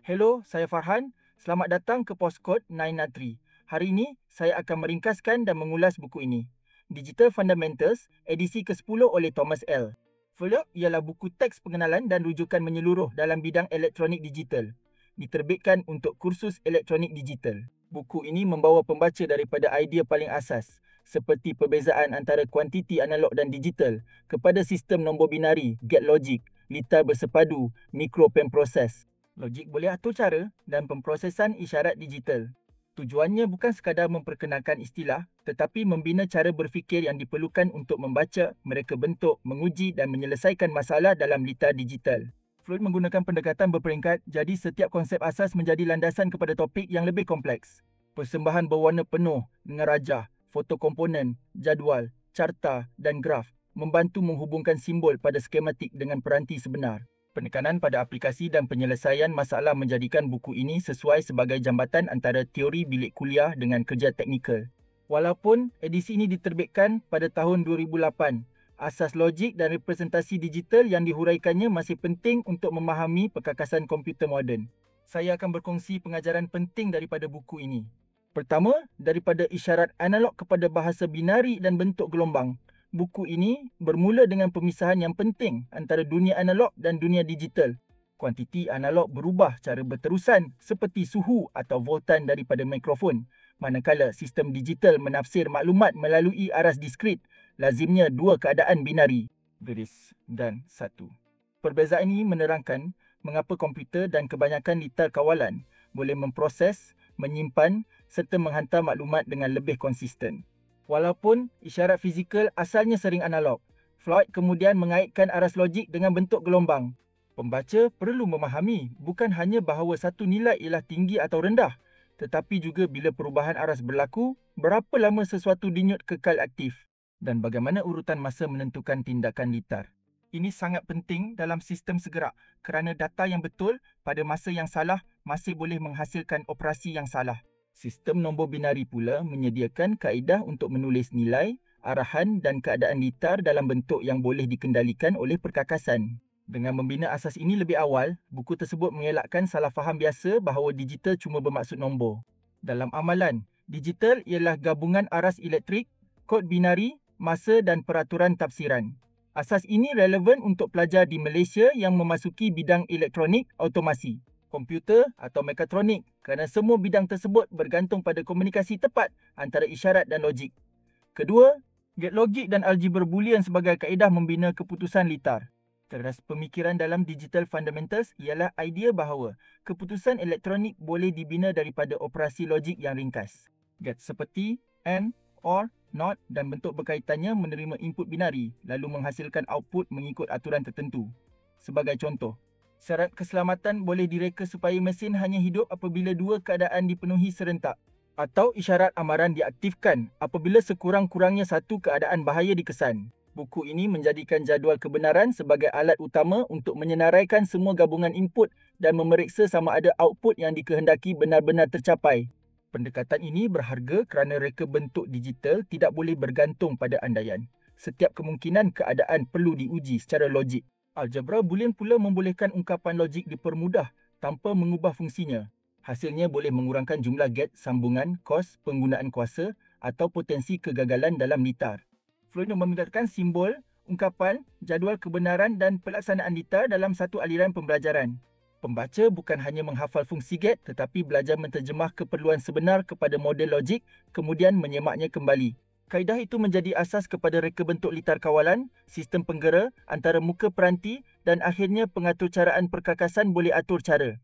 Hello, saya Farhan. Selamat datang ke Postcode 9 Hari ini, saya akan meringkaskan dan mengulas buku ini. Digital Fundamentals, edisi ke-10 oleh Thomas L. Fuller ialah buku teks pengenalan dan rujukan menyeluruh dalam bidang elektronik digital. Diterbitkan untuk kursus elektronik digital. Buku ini membawa pembaca daripada idea paling asas, seperti perbezaan antara kuantiti analog dan digital, kepada sistem nombor binari, gate logic, litar bersepadu, mikropemproses. Logik boleh atur cara dan pemprosesan isyarat digital. Tujuannya bukan sekadar memperkenalkan istilah, tetapi membina cara berfikir yang diperlukan untuk membaca, mereka bentuk, menguji dan menyelesaikan masalah dalam litar digital. Freud menggunakan pendekatan berperingkat, jadi setiap konsep asas menjadi landasan kepada topik yang lebih kompleks. Persembahan berwarna penuh dengan rajah, foto komponen, jadual, carta dan graf membantu menghubungkan simbol pada skematik dengan peranti sebenar. Penekanan pada aplikasi dan penyelesaian masalah menjadikan buku ini sesuai sebagai jambatan antara teori bilik kuliah dengan kerja teknikal. Walaupun edisi ini diterbitkan pada tahun 2008, asas logik dan representasi digital yang dihuraikannya masih penting untuk memahami perkakasan komputer moden. Saya akan berkongsi pengajaran penting daripada buku ini. Pertama, daripada isyarat analog kepada bahasa binari dan bentuk gelombang. Buku ini bermula dengan pemisahan yang penting antara dunia analog dan dunia digital. Kuantiti analog berubah cara berterusan seperti suhu atau voltan daripada mikrofon, manakala sistem digital menafsir maklumat melalui aras diskrit, lazimnya dua keadaan binari, garis dan satu. Perbezaan ini menerangkan mengapa komputer dan kebanyakan litar kawalan boleh memproses, menyimpan serta menghantar maklumat dengan lebih konsisten. Walaupun isyarat fizikal asalnya sering analog, Floyd kemudian mengaitkan aras logik dengan bentuk gelombang. Pembaca perlu memahami bukan hanya bahawa satu nilai ialah tinggi atau rendah, tetapi juga bila perubahan aras berlaku, berapa lama sesuatu dinyut kekal aktif dan bagaimana urutan masa menentukan tindakan litar. Ini sangat penting dalam sistem segerak kerana data yang betul pada masa yang salah masih boleh menghasilkan operasi yang salah. Sistem nombor binari pula menyediakan kaedah untuk menulis nilai, arahan dan keadaan litar dalam bentuk yang boleh dikendalikan oleh perkakasan. Dengan membina asas ini lebih awal, buku tersebut mengelakkan salah faham biasa bahawa digital cuma bermaksud nombor. Dalam amalan, digital ialah gabungan aras elektrik, kod binari, masa dan peraturan tafsiran. Asas ini relevan untuk pelajar di Malaysia yang memasuki bidang elektronik automasi, komputer atau mekatronik kerana semua bidang tersebut bergantung pada komunikasi tepat antara isyarat dan logik. Kedua, gate logik dan algebra boolean sebagai kaedah membina keputusan litar. Teras pemikiran dalam Digital Fundamentals ialah idea bahawa keputusan elektronik boleh dibina daripada operasi logik yang ringkas. Gate seperti AND, OR, NOT dan bentuk berkaitannya menerima input binari lalu menghasilkan output mengikut aturan tertentu. Sebagai contoh, syarat keselamatan boleh direka supaya mesin hanya hidup apabila dua keadaan dipenuhi serentak. Atau isyarat amaran diaktifkan apabila sekurang-kurangnya satu keadaan bahaya dikesan. Buku ini menjadikan jadual kebenaran sebagai alat utama untuk menyenaraikan semua gabungan input dan memeriksa sama ada output yang dikehendaki benar-benar tercapai. Pendekatan ini berharga kerana reka bentuk digital tidak boleh bergantung pada andaian. Setiap kemungkinan keadaan perlu diuji secara logik. Algebra boolean pula membolehkan ungkapan logik dipermudah tanpa mengubah fungsinya. Hasilnya boleh mengurangkan jumlah gate, sambungan, kos, penggunaan kuasa atau potensi kegagalan dalam litar. Freud memindahkan simbol, ungkapan, jadual kebenaran dan pelaksanaan litar dalam satu aliran pembelajaran. Pembaca bukan hanya menghafal fungsi gate tetapi belajar menterjemah keperluan sebenar kepada model logik kemudian menyemaknya kembali. Kaedah itu menjadi asas kepada reka bentuk litar kawalan, sistem penggera, antara muka peranti dan akhirnya pengaturcaraan perkakasan boleh atur cara.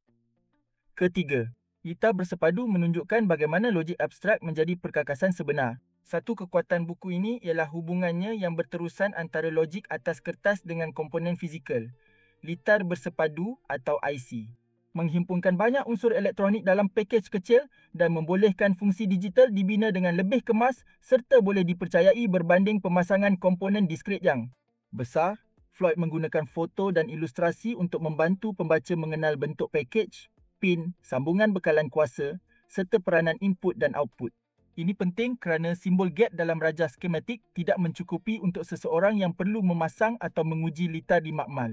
Ketiga, litar bersepadu menunjukkan bagaimana logik abstrak menjadi perkakasan sebenar. Satu kekuatan buku ini ialah hubungannya yang berterusan antara logik atas kertas dengan komponen fizikal. Litar bersepadu atau IC menghimpunkan banyak unsur elektronik dalam pakej kecil dan membolehkan fungsi digital dibina dengan lebih kemas serta boleh dipercayai berbanding pemasangan komponen diskrit yang besar. Floyd menggunakan foto dan ilustrasi untuk membantu pembaca mengenal bentuk pakej, pin, sambungan bekalan kuasa serta peranan input dan output. Ini penting kerana simbol gate dalam rajah skematik tidak mencukupi untuk seseorang yang perlu memasang atau menguji litar di makmal.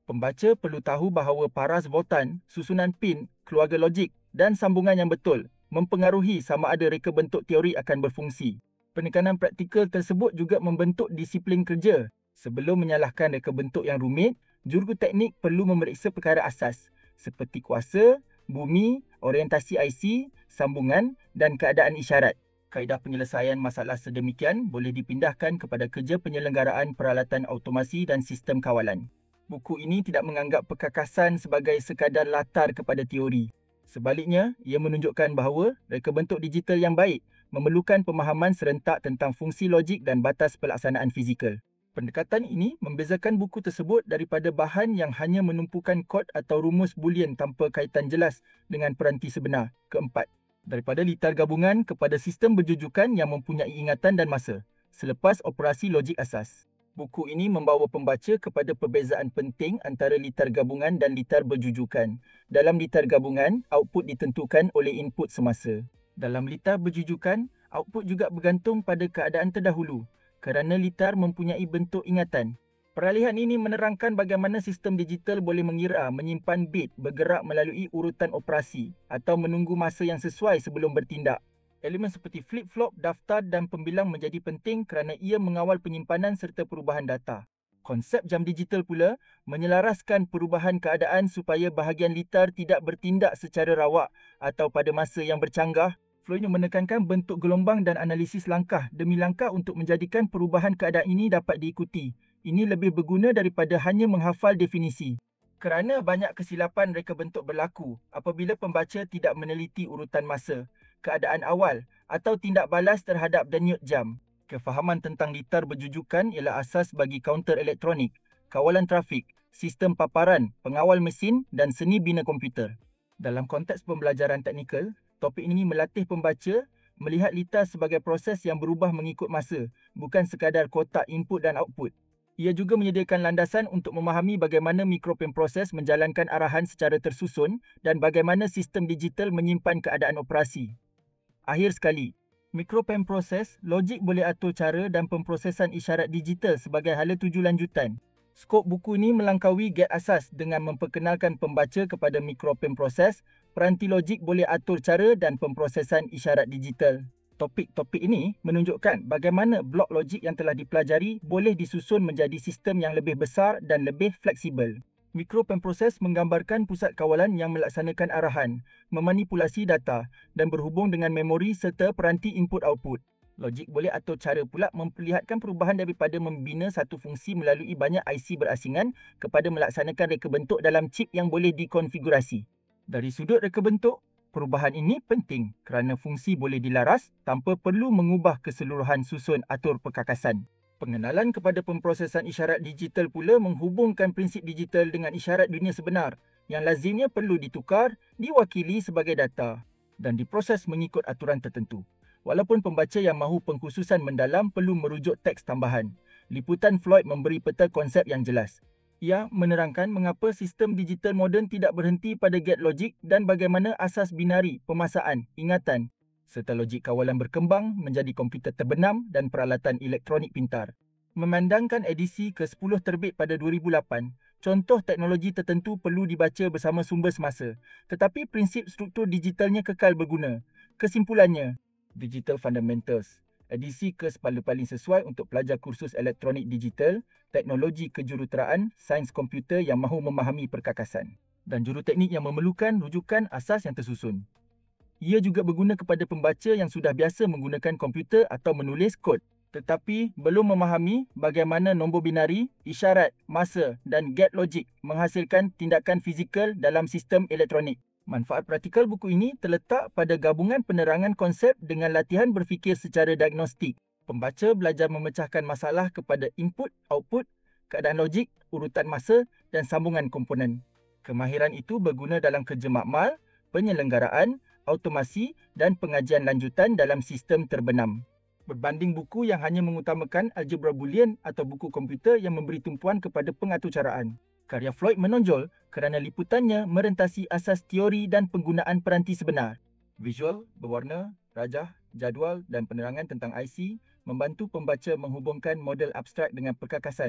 Pembaca perlu tahu bahawa paras voltan, susunan pin, keluarga logik dan sambungan yang betul mempengaruhi sama ada reka bentuk teori akan berfungsi. Penekanan praktikal tersebut juga membentuk disiplin kerja. Sebelum menyalahkan reka bentuk yang rumit, juru teknik perlu memeriksa perkara asas seperti kuasa, bumi, orientasi IC, sambungan dan keadaan isyarat. Kaedah penyelesaian masalah sedemikian boleh dipindahkan kepada kerja penyelenggaraan peralatan automasi dan sistem kawalan. Buku ini tidak menganggap perkakasan sebagai sekadar latar kepada teori. Sebaliknya, ia menunjukkan bahawa reka bentuk digital yang baik memerlukan pemahaman serentak tentang fungsi logik dan batas pelaksanaan fizikal. Pendekatan ini membezakan buku tersebut daripada bahan yang hanya menumpukan kod atau rumus boolean tanpa kaitan jelas dengan peranti sebenar. Keempat, daripada litar gabungan kepada sistem berjujukan yang mempunyai ingatan dan masa selepas operasi logik asas. Buku ini membawa pembaca kepada perbezaan penting antara litar gabungan dan litar berjujukan. Dalam litar gabungan, output ditentukan oleh input semasa. Dalam litar berjujukan, output juga bergantung pada keadaan terdahulu kerana litar mempunyai bentuk ingatan. Peralihan ini menerangkan bagaimana sistem digital boleh mengira, menyimpan bit, bergerak melalui urutan operasi atau menunggu masa yang sesuai sebelum bertindak. Elemen seperti flip-flop, daftar dan pembilang menjadi penting kerana ia mengawal penyimpanan serta perubahan data. Konsep jam digital pula menyelaraskan perubahan keadaan supaya bahagian litar tidak bertindak secara rawak atau pada masa yang bercanggah. Flow ini menekankan bentuk gelombang dan analisis langkah demi langkah untuk menjadikan perubahan keadaan ini dapat diikuti. Ini lebih berguna daripada hanya menghafal definisi. Kerana banyak kesilapan reka bentuk berlaku apabila pembaca tidak meneliti urutan masa, keadaan awal atau tindak balas terhadap denyut jam. Kefahaman tentang litar berjujukan ialah asas bagi kaunter elektronik, kawalan trafik, sistem paparan, pengawal mesin dan seni bina komputer. Dalam konteks pembelajaran teknikal, topik ini melatih pembaca melihat litar sebagai proses yang berubah mengikut masa, bukan sekadar kotak input dan output. Ia juga menyediakan landasan untuk memahami bagaimana mikroproses menjalankan arahan secara tersusun dan bagaimana sistem digital menyimpan keadaan operasi. Akhir sekali, mikroproses logik boleh atur cara dan pemprosesan isyarat digital sebagai hala tuju lanjutan. Skop buku ini melangkaui gate asas dengan memperkenalkan pembaca kepada mikroproses, peranti logik boleh atur cara dan pemprosesan isyarat digital. Topik-topik ini menunjukkan bagaimana blok logik yang telah dipelajari boleh disusun menjadi sistem yang lebih besar dan lebih fleksibel. Mikroproses menggambarkan pusat kawalan yang melaksanakan arahan, memanipulasi data dan berhubung dengan memori serta peranti input-output. Logik boleh atur cara pula memperlihatkan perubahan daripada membina satu fungsi melalui banyak IC berasingan kepada melaksanakan reka bentuk dalam chip yang boleh dikonfigurasi. Dari sudut reka bentuk, perubahan ini penting kerana fungsi boleh dilaras tanpa perlu mengubah keseluruhan susun atur perkakasan. Pengenalan kepada pemprosesan isyarat digital pula menghubungkan prinsip digital dengan isyarat dunia sebenar yang lazimnya perlu ditukar, diwakili sebagai data dan diproses mengikut aturan tertentu. Walaupun pembaca yang mahu pengkhususan mendalam perlu merujuk teks tambahan, liputan Floyd memberi peta konsep yang jelas. Ia menerangkan mengapa sistem digital moden tidak berhenti pada gate logik dan bagaimana asas binari, pemasaan, ingatan serta logik kawalan berkembang menjadi komputer terbenam dan peralatan elektronik pintar. Memandangkan edisi ke-10 terbit pada 2008, contoh teknologi tertentu perlu dibaca bersama sumber semasa, tetapi prinsip struktur digitalnya kekal berguna. Kesimpulannya, Digital Fundamentals, edisi KES paling sesuai untuk pelajar kursus elektronik digital, teknologi kejuruteraan, sains komputer yang mahu memahami perkakasan dan juruteknik yang memerlukan rujukan asas yang tersusun. Ia juga berguna kepada pembaca yang sudah biasa menggunakan komputer atau menulis kod tetapi belum memahami bagaimana nombor binari, isyarat, masa dan gate logik menghasilkan tindakan fizikal dalam sistem elektronik. Manfaat praktikal buku ini terletak pada gabungan penerangan konsep dengan latihan berfikir secara diagnostik. Pembaca belajar memecahkan masalah kepada input, output, keadaan logik, urutan masa dan sambungan komponen. Kemahiran itu berguna dalam kerja makmal, penyelenggaraan, automasi dan pengajian lanjutan dalam sistem terbenam. Berbanding buku yang hanya mengutamakan algebra boolean atau buku komputer yang memberi tumpuan kepada pengaturcaraan. Karya Floyd menonjol kerana liputannya merentasi asas teori dan penggunaan peranti sebenar. Visual, berwarna, rajah, jadual dan penerangan tentang IC membantu pembaca menghubungkan model abstrak dengan perkakasan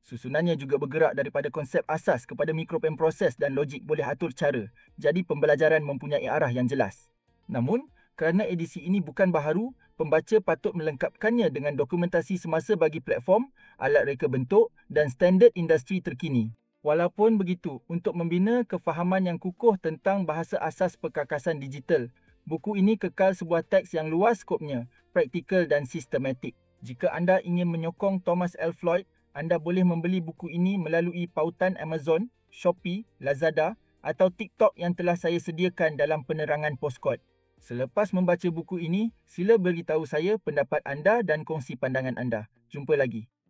Susunannya juga bergerak daripada konsep asas kepada mikroproses dan logik boleh atur cara. Jadi pembelajaran mempunyai arah yang jelas. Namun, kerana edisi ini bukan baharu, pembaca patut melengkapkannya dengan dokumentasi semasa bagi platform, alat reka bentuk dan standard industri terkini. Walaupun begitu, untuk membina kefahaman yang kukuh tentang bahasa asas perkakasan digital, buku ini kekal sebuah teks yang luas skopnya, praktikal dan sistematik. Jika anda ingin menyokong Thomas L. Floyd, anda boleh membeli buku ini melalui pautan Amazon, Shopee, Lazada atau TikTok yang telah saya sediakan dalam penerangan Postkod. Selepas membaca buku ini, sila beritahu saya pendapat anda dan kongsi pandangan anda. Jumpa lagi.